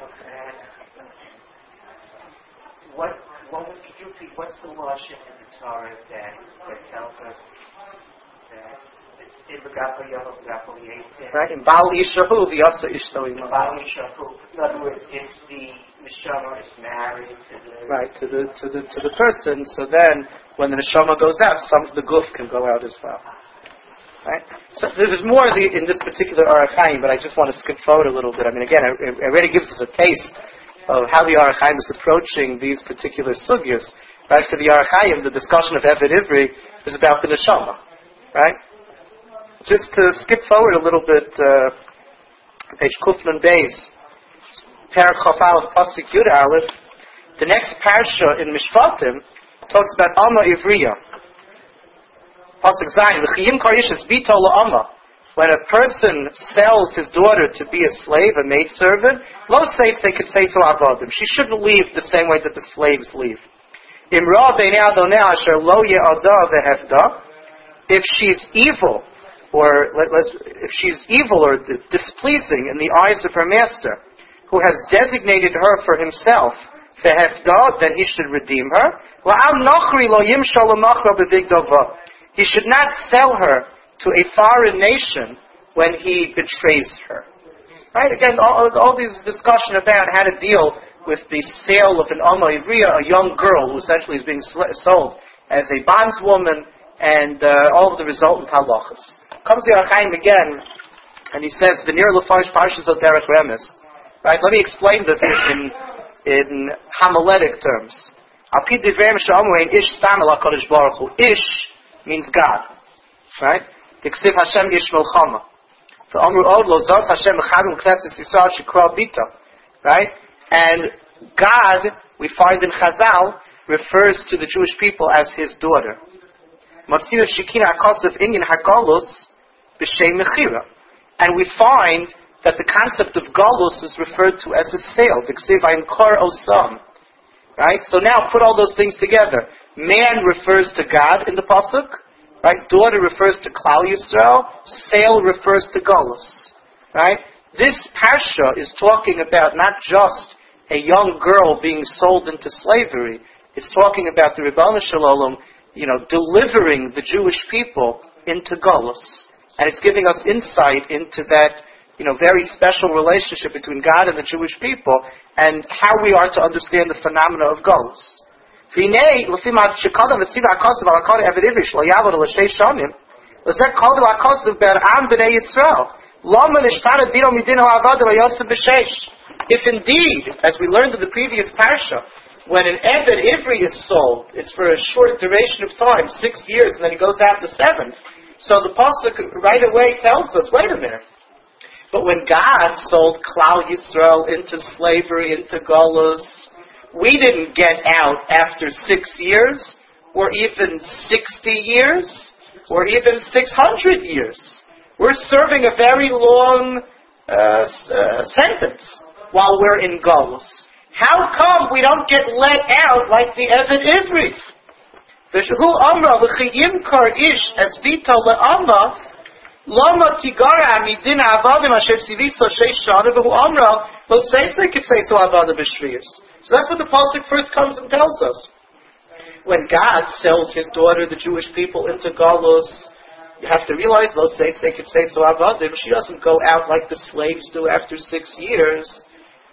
What, what would you repeat? What's the lashon in the Torah that, that tells us that it's in the Gapel Yom, Gapel Yeitim? Right. In Baal Yishahu, V'yasa Ishto Imah. Bal Yishahu. In other words, if the neshama is married to the Right, to the to the to the person, so then when the neshama goes out, some of the guf can go out as well. Right? So there's more in, the, in this particular Orach Chaim, but I just want to skip forward a little bit. I mean, again, it, it already gives us a taste of how the Orach Chaim is approaching these particular sugyas. Right? For the Orach Chaim, the discussion of Eved Ivri is about the neshama. Right? Just to skip forward a little bit, uh, page Kuflan Beis. Parach Aleph Pasuk Yud Aleph. The next parsha in Mishpatim talks about Amma Ivriya. Pasuk Zayin. L'chiyim karishas bito la'ama. When a person sells his daughter to be a slave, a maidservant, lo says they could say to avodim. She shouldn't leave the same way that the slaves leave. Imra b'nei adonai asher lo ye'ada v'hefda. If she's evil, or let, let's, if she's evil or displeasing in the eyes of her master, who has designated her for himself, then he should redeem her. He should not sell her to a foreign nation when he betrays her. Right? Again, all, all these discussion about how to deal with the sale of an Amma Ivriya, a young girl who essentially is being sl- sold as a bondswoman, and uh, all of the resultant halachas. Comes the Orach Chaim again, and he says, the near Lefarish Parshas of Derech Remes. Right, let me explain this in in homiletic terms. Ish means God. Right? Tiksiv Hashem Ish Melchama. Right? And God, we find in Chazal, refers to the Jewish people as his daughter. And we find that the concept of galus is referred to as a sale. Right? So now put all those things together. Man refers to God in the pasuk. Right? Daughter refers to Klal Yisrael. Sale refers to galus. Right? This parsha is talking about not just a young girl being sold into slavery. It's talking about the Ribono Shel Olam, you know, delivering the Jewish people into galus. And it's giving us insight into that, you know, very special relationship between God and the Jewish people, and how we are to understand the phenomena of galus. Let's If indeed, as we learned in the previous parsha, when an Eved Ivri is sold, it's for a short duration of time, six years, and then he goes out the seventh. So the pasuk right away tells us, wait a minute. But when God sold Klal Yisrael into slavery, into galus, we didn't get out after six years, or even sixty years, or even six hundred years. We're serving a very long uh, uh, sentence while we're in galus. How come we don't get let out like the Eved Ivri? V'shehu amra v'chiyim kar ish esvita le'ama lama tigara amidin avadim asher tziviso sheish shana v'hu amra lo tzeitze kitzeitzo avadim b'shriyas. So that's what the pasuk first comes and tells us. When God sells his daughter, the Jewish people, into galus, you have to realize lo tzeitze kitzeitzo avadim. She doesn't go out like the slaves do after six years.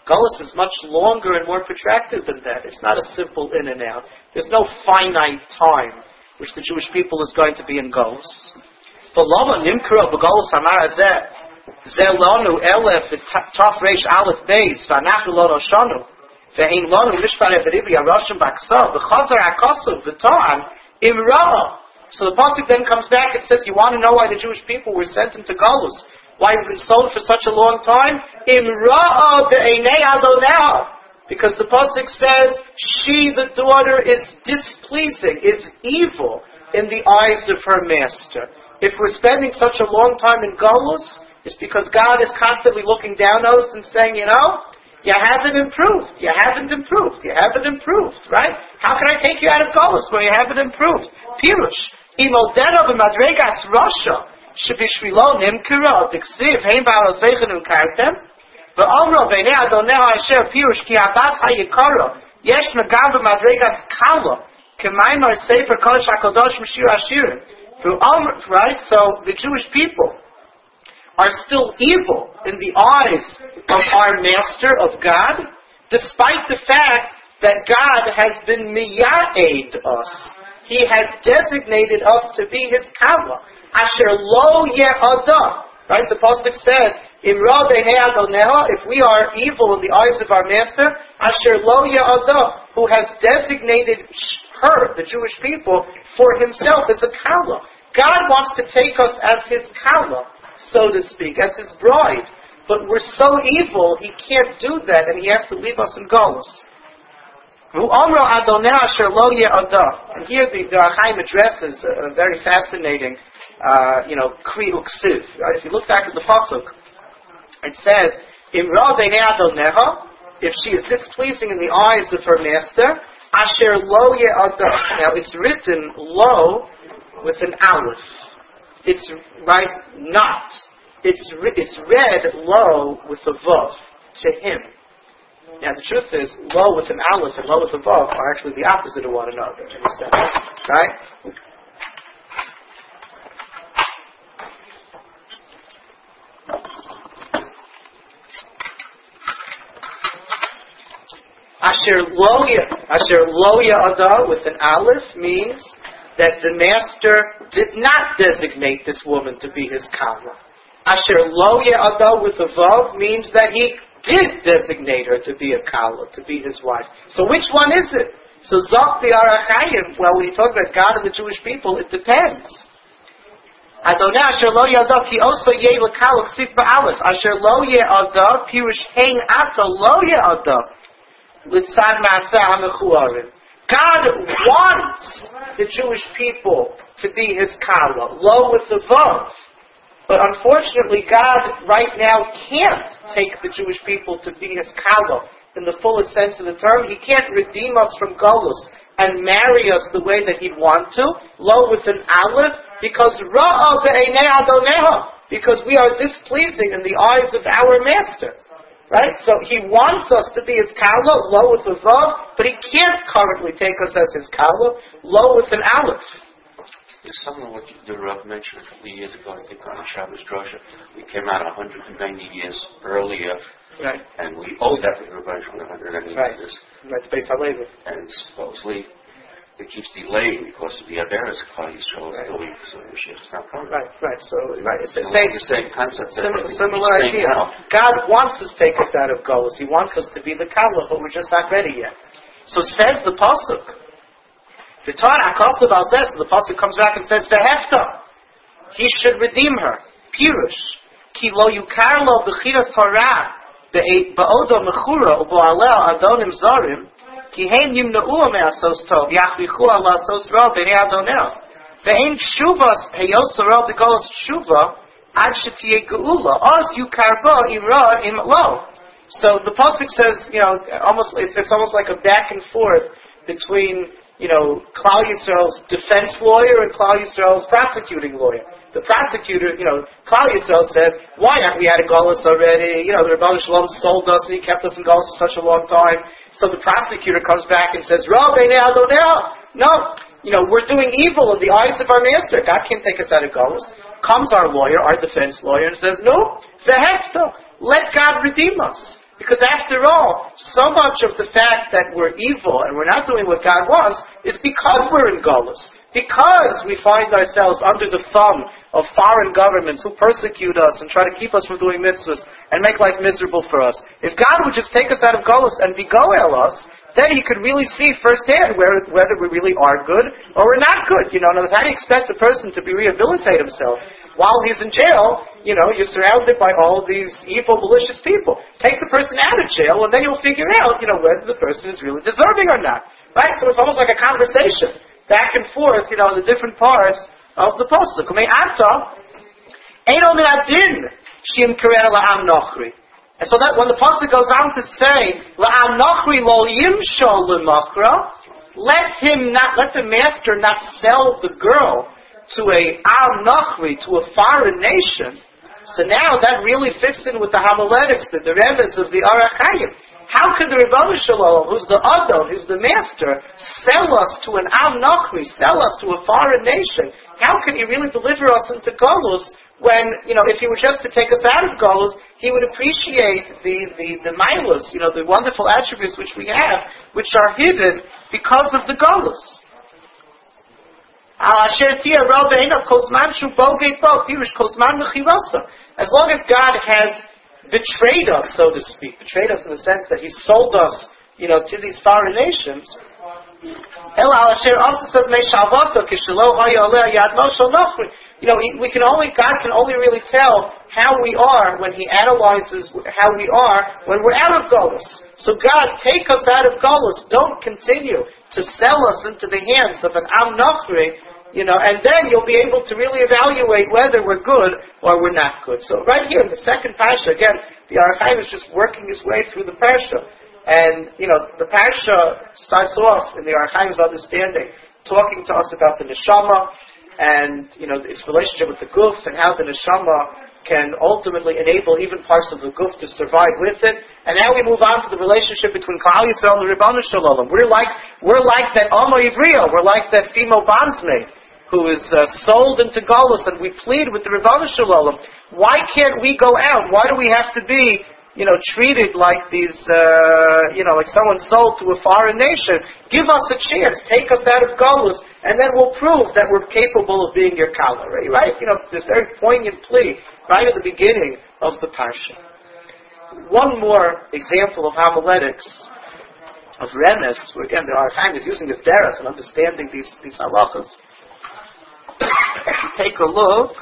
Golus is much longer and more protracted than that. It's not a simple in and out. There's no finite time which the Jewish people is going to be in Golus. But Lama Nimkara B'Golus Hamar Azeh Zelonu Elef Taf Reish Aleph Beis V'Anachu Lono Shanu V'Ein Lonu Mishpar Everibi Aroshim Baksa V'Chazar Akasu V'To'an Imra. So the pasuk then comes back and says, you want to know why the Jewish people were sent into Golus? Why we've been sold for such a long time? Imra Be'Einei Adonai. Because the pasuk says, she, the daughter, is displeasing, is evil in the eyes of her master. If we're spending such a long time in Golus, it's because God is constantly looking down on us and saying, you know, you haven't improved, you haven't improved, you haven't improved, right? How can I take you out of Golus where you haven't improved? Pirush, imodeno v'madregas rasha, shebishvilo nimkira, diksiv, heim ba'aloseichen ukartem, v'omro v'nei adoneho asher pirush ki abas hayikara, yesh megam v'madregas kala, k'maimar sefer kodesh HaKadosh Meshir Ashirim. Right? So the Jewish people are still evil in the eyes of our Master, of God, despite the fact that God has been miya'ed us. He has designated us to be His kavla. Asher lo ye'ada. Right? The pasuk says, Imra b'nei Adoneha, if we are evil in the eyes of our Master, Asher lo ye'ada, who has designated her, the Jewish people, for Himself as a kavla. God wants to take us as His kavla, so to speak, as His bride. But we're so evil, He can't do that, and He has to leave us in Golus. And here the, the Chaim addresses a, a very fascinating, uh, you know, kri uksiv. Right? If you look back at the pasuk, it says, Imra b'nei Adoneha, if she is displeasing in the eyes of her master, Asher lo ye'adah. Now it's written lo with an aleph. It's right, not. It's it's read lo with a vav, to him. Now the truth is, lo with an aleph and lo with a vav are actually the opposite of one another. Understand? Right? Asher lo Asher lo ya'ada with an aleph means that the master did not designate this woman to be his kavla. Asher lo ya'ada with a vav means that he did designate her to be a kavla, to be his wife. So which one is it? So Zok the Arachayim, well, when you talk about God and the Jewish people, it depends. Adonai Asher lo ya'ada ki also ye l'kal ksif ba'aleph. Asher lo ya'ada pirush hein ata lo ya'ada. God wants the Jewish people to be His kala, lo with the vav. But unfortunately, God right now can't take the Jewish people to be His kala in the fullest sense of the term. He can't redeem us from Golus and marry us the way that He'd want to, lo with an aleph, because ra'a be'einei Adoneha, because we are displeasing in the eyes of our Master. Right? So He wants us to be His kala, lo with a vav, but He can't currently take us as His kala, lo with an aleph. There's some of what the Rav mentioned a couple of years ago, I think, on the Shabbos Drosha. We came out one hundred ninety years earlier, right, and we owe that to the Rebbe one hundred ninety right. years. Right, based on labor. And supposedly, it keeps delaying because of the Averis Klal Yisrael right. going, so the Mashiach's not coming. Right, right. So, right, it's the so same, the same concept. Similar, similar idea. Now. God wants us to take us out of Golus. He wants us to be the kala, but we're just not ready yet. So says the pasuk. The Torah Akasav al says, so the pasuk comes back and says, "Vehefta, He should redeem her." Pirush, ki lo yukar lo b'chiras hara ba'odo mechura u'bo'alel adonim zarim. Ki hein yimna'u me'asos tov, yachvichu ala asos ra b'nei Adonel. Ve'ein shuvas heyos ra b'golos shuva, ad shetiyeh geula, os yukarbo imra im lo. So the pasuk says, you know, almost it's, it's almost like a back and forth between, you know, Klal Yisrael's defense lawyer and Klal Yisrael's prosecuting lawyer. The prosecutor, you know, Klal Yisrael says, why aren't we out of Golus already? You know, the Rebbe Shalom sold us and he kept us in Golus for such a long time. So the prosecutor comes back and says, Ra b'nei Adonai. No, you know, we're doing evil in the eyes of our master. God can't take us out of Golus. Comes our lawyer, our defense lawyer, and says, no, vehefta, let God redeem us. Because after all, so much of the fact that we're evil and we're not doing what God wants is because we're in Golus. Because we find ourselves under the thumb of foreign governments who persecute us and try to keep us from doing mitzvahs and make life miserable for us. If God would just take us out of Golus and be goel us, then He could really see firsthand where, whether we really are good or we're not good. You know, in other words, how do you expect a person to be rehabilitate himself while he's in jail? You know, you're surrounded by all these evil, malicious people. Take the person out of jail, and then you'll figure out, you know, whether the person is really deserving or not. Right? So it's almost like a conversation back and forth, you know, in the different parts of the pasuk. And so that when the pasuk goes on to say, "La'am nochri lo yimshol l'machra," let him not, let the master not sell the girl to a am nochri, to a foreign nation. So now that really fits in with the homiletics, the derivatives of the Orach Chayim. How can the Rebbeinu Shalom, who's the Adon, who's the master, sell us to an am nochri, sell us to a foreign nation? How can he really deliver us into Golus? When, you know, if he were just to take us out of Golus, he would appreciate the, the, the milas, you know, the wonderful attributes which we have, which are hidden because of the Golus. As long as God has betrayed us, so to speak, betrayed us in the sense that He sold us, you know, to these foreign nations, you know, we can only, God can only really tell how we are when He analyzes how we are when we're out of Golus. So God, take us out of Golus. Don't continue to sell us into the hands of an Am Nochri, you know, and then you'll be able to really evaluate whether we're good or we're not good. So right here in the second Parsha, again, the Orach Chayim is just working his way through the Parsha. And, you know, the Parsha starts off in the Orach Chayim's understanding, talking to us about the Neshama, and, you know, its relationship with the Guf, and how the Neshama can ultimately enable even parts of the Guf to survive with it. And now we move on to the relationship between Klal Yisrael and the Rebbeinu Shalom. We're like, we're like that Amo Ivriya, we're like that female bondsmaid who is uh, sold into Golus, and we plead with the Rebbeinu Shalom. Why can't we go out? Why do we have to be, you know, treated like these, uh, you know, like someone sold to a foreign nation? Give us a chance. Take us out of Golus, and then we'll prove that we're capable of being your Kala, right? Right? You know, this very poignant plea right at the beginning of the Parsha. One more example of homiletics, of remes, where again the Orach Chayim is using his derech and understanding these, these halachas. If you take a look,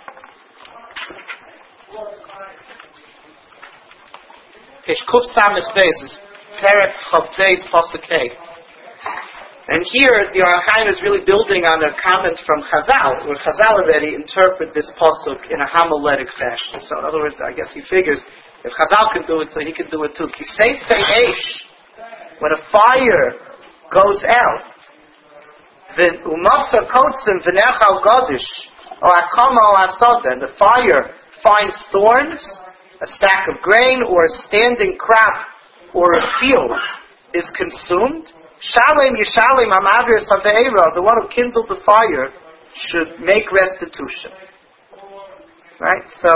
Page Kuf Samech Beis is Perek Chav Beis Pasuk Hey. And here the Orach Chayim is really building on a comment from Chazal, where Chazal already interpret this pasuk in a homiletic fashion. So in other words, I guess he figures if Chazal can do it, so he can do it too. Kisei Eish, when a fire goes out, then Umasa Kotzim V'nechal Godish, or Akama Asoda, and the fire finds thorns, a stack of grain, or a standing crop, or a field is consumed. Shalem Yishalem Amavir Saveira, the one who kindled the fire, should make restitution. Right? So,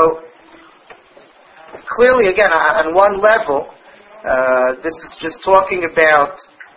clearly, again, on one level, uh, this is just talking about,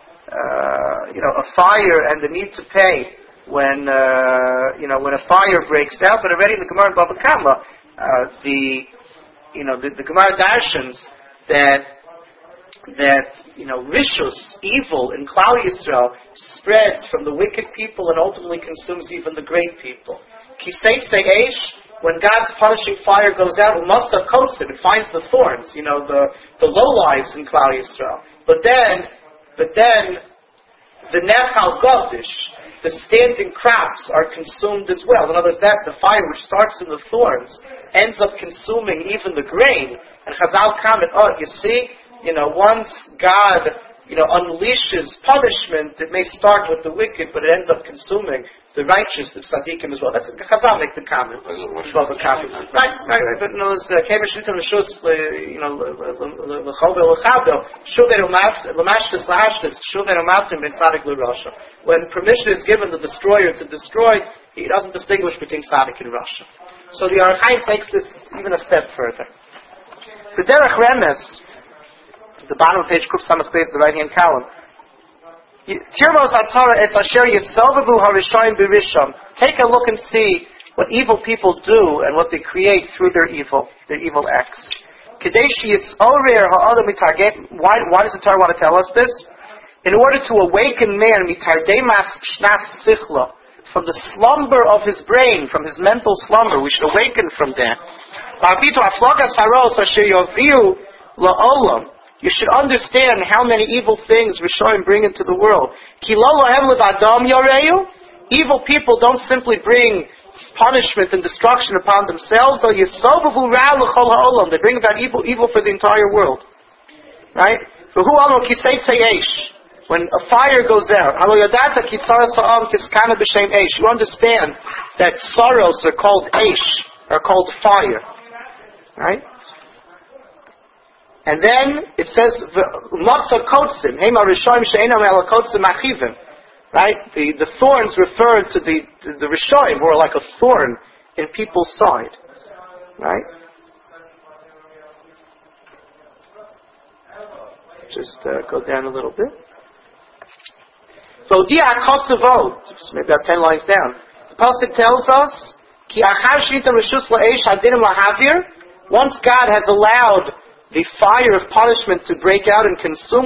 uh, you know, a fire and the need to pay when, uh, you know, when a fire breaks out. But already in the Gemara Bava Kama, uh, the, you know, the, the Gemara darshans that that, you know, rishus, evil in Klal Yisrael, spreads from the wicked people and ultimately consumes even the great people. Kisei Eish, when God's punishing fire goes out, Umatza Kotzim, it finds the thorns, you know, the, the lowlives in Klal Yisrael. But then, but then, the Nechal Godish, the standing crops are consumed as well. In other words, that the fire which starts in the thorns ends up consuming even the grain. And Chazal comment, oh, you see, you know, once God, you know, unleashes punishment, it may start with the wicked, but it ends up consuming the righteous, the tzaddikim as well. That's Chazal make the comment. Right, right, right. But no, it's Kever Shlitam L'Shus, you know, L'Chovel L'Chabel, Shuver L'Mashtis L'Ashtis, Shuver L'Mavtim Ben Tzaddik L'Rasha. When permission is given the destroyer to destroy, he doesn't distinguish between tzaddik and rasha. So the Orach Chayim takes this even a step further. The Derech Remes, the bottom of page Kuf Samach Beis, the right-hand column. Tirmos HaTorah es asher yisovavu harishayim b'risham. Take a look and see what evil people do and what they create through their evil, their evil acts. Kadesh yisorer ha'adam mitarget. Why, why does the Torah want to tell us this? In order to awaken man mitardemas shnas sichla, from the slumber of his brain, from his mental slumber, we should awaken from that. You should understand how many evil things Rishonim bring into the world. Evil people don't simply bring punishment and destruction upon themselves. They bring about evil, evil for the entire world. Right? When a fire goes out, you understand that sorrows are called Eish, are called fire. Right? And then it says, right? The, the thorns refer to the, the, the Rishonim, who are like a thorn in people's side. Right? Just uh, go down a little bit. So, maybe about ten lines down. The Pasuk tells us, once God has allowed the fire of punishment to break out and consume,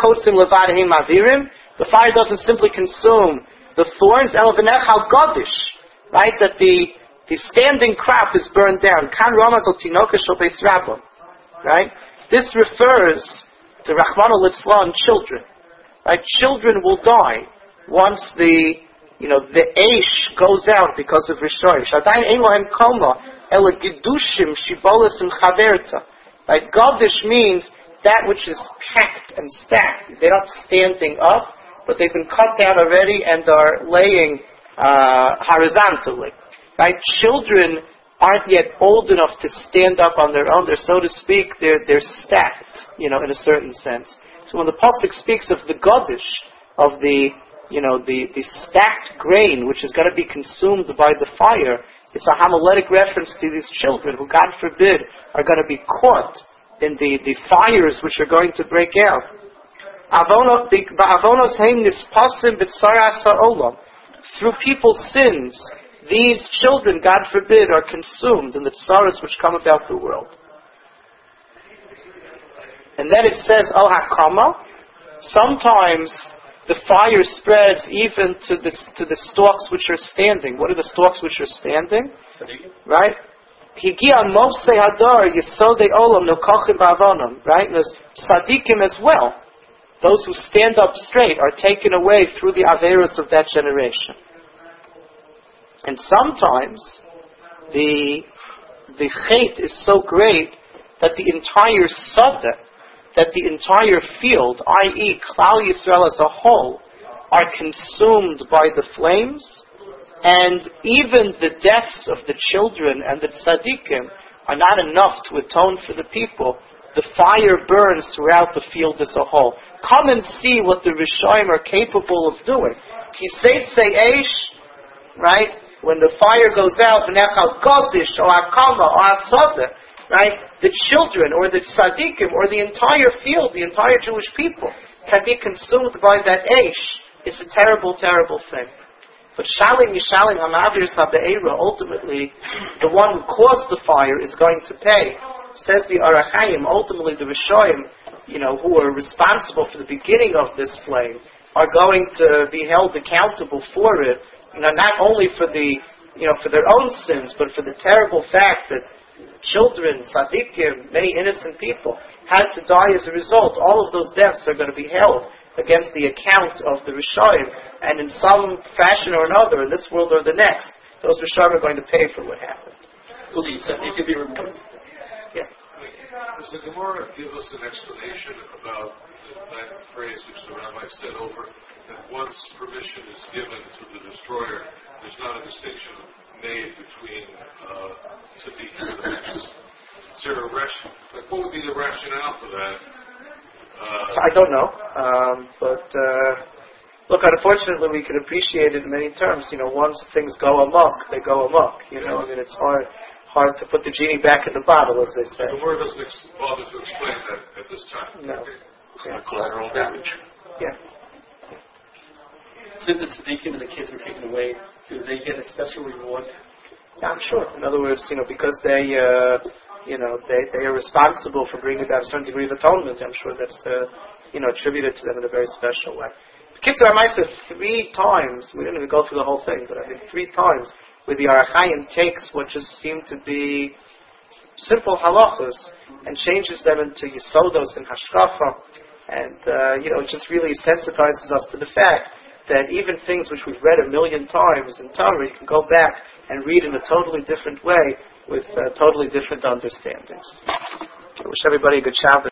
the fire doesn't simply consume the thorns, right? That the, the standing crop is burned down. Right? This refers to Rachmana litzlan, children. Right? Children will die once the, you know, the Eish goes out because of Rishonim. Right? Gadish means that which is packed and stacked. They're not standing up, but they've been cut down already and are laying uh, horizontally. Right? Children aren't yet old enough to stand up on their own. They're, so to speak, they're they're stacked, you know, in a certain sense. So when the pasuk speaks of the gadish, of the, you know, the, the stacked grain which is going to be consumed by the fire, it's a homiletic reference to these children who, God forbid, are going to be caught in the, the fires which are going to break out. Through people's sins, these children, God forbid, are consumed in the tsaras which come about the world. And then it says, oh hakama, sometimes the fire spreads even to the, to the stalks which are standing. What are the stalks which are standing? Right? Higia Mose Hadar Yesodei Olam Nokachim Ba'avonim. Right? And there's Sadikim as well. Those who stand up straight are taken away through the Averos of that generation. And sometimes the the hate is so great that the entire Sada, that the entire field, that is. Klal Yisrael as a whole, are consumed by the flames, and even the deaths of the children and the tzaddikim are not enough to atone for the people. The fire burns throughout the field as a whole. Come and see what the Rishonim are capable of doing. Kiseitse Eish, right? When the fire goes out, V'nechal Godish, or Akama, or Asada, right? The children, or the tzaddikim, or the entire field, the entire Jewish people, can be consumed by that Eish. It's a terrible, terrible thing. But Shalim Yishalim Hamavir Sabe'era, ultimately, the one who caused the fire is going to pay. Says the Arachayim, ultimately the Rishonim, you know, who are responsible for the beginning of this flame, are going to be held accountable for it. You know, not only for the, you know, for their own sins, but for the terrible fact that children, tzaddikim, many innocent people had to die as a result. All of those deaths are going to be held against the account of the Rishonim, and in some fashion or another, in this world or the next, those Rishonim are going to pay for what happened. It could be removed. Yeah. Does the Gemara give us an explanation about that phrase which the Rabbi said over, that once permission is given to the destroyer, there's not a distinction made between uh, tzaddik and the next? Is there a ration? Like, what would be the rationale for that? Uh, I don't know, um, but uh, look, unfortunately, we can appreciate it in many terms. You know, once things go amok, they go amok. You know, I mean, it's hard hard to put the genie back in the bottle, as they say. The word doesn't ex- bother to explain that at this time. No. Yeah. Collateral damage. Yeah. Since the tzaddikim and the kids were taken away, do they get a special reward? Yeah, I'm sure. In other words, you know, because they, uh, you know, they, they are responsible for bringing about a certain degree of atonement, I'm sure that's, uh, you know, attributed to them in a very special way. Kitzur HaMaaseh, three times, we didn't even go through the whole thing, but I think three times, where the Ohr HaChaim takes what just seem to be simple halachos and changes them into yisodos and hashkafa, and, uh, you know, it just really sensitizes us to the fact that even things which we've read a million times in Torah, you can go back and read in a totally different way with uh, totally different understandings. I wish everybody a good Shabbat.